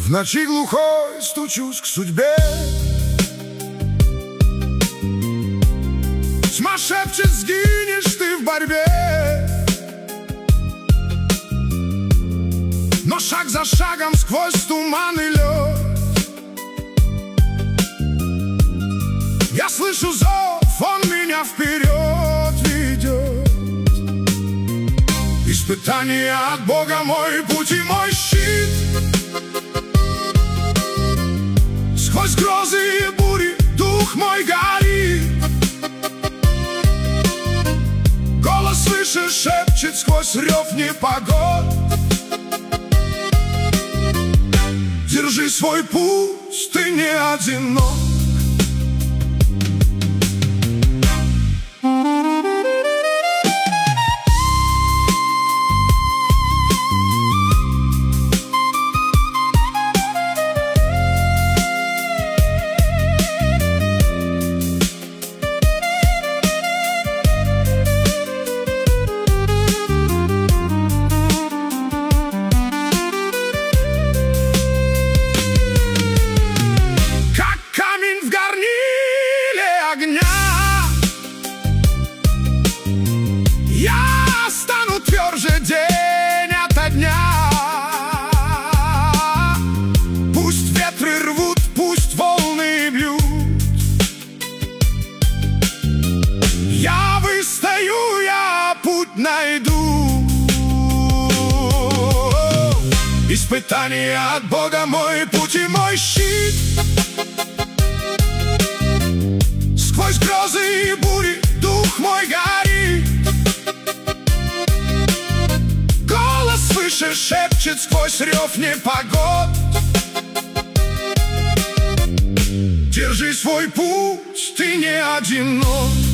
В ночи глухой стучусь к судьбе. Тьма шепчет, сгинешь ты в борьбе. Но шаг за шагом сквозь туман и лед я слышу зов, он меня вперед ведет. Испытание от Бога мой путь и мой щит. Сквозь грозы и бури дух мой горит. Голос свыше шепчет сквозь рев непогод: держи свой путь, ты не одинок. Я стану тверже день ото дня. Пусть ветры рвут, пусть волны бьют, я выстою, я путь найду. Испытание от Бога мой путь и мой щит. Сквозь грозы и бури дух мой горит. Голос свыше шепчет сквозь рев непогод: держи свой путь, ты не одинок.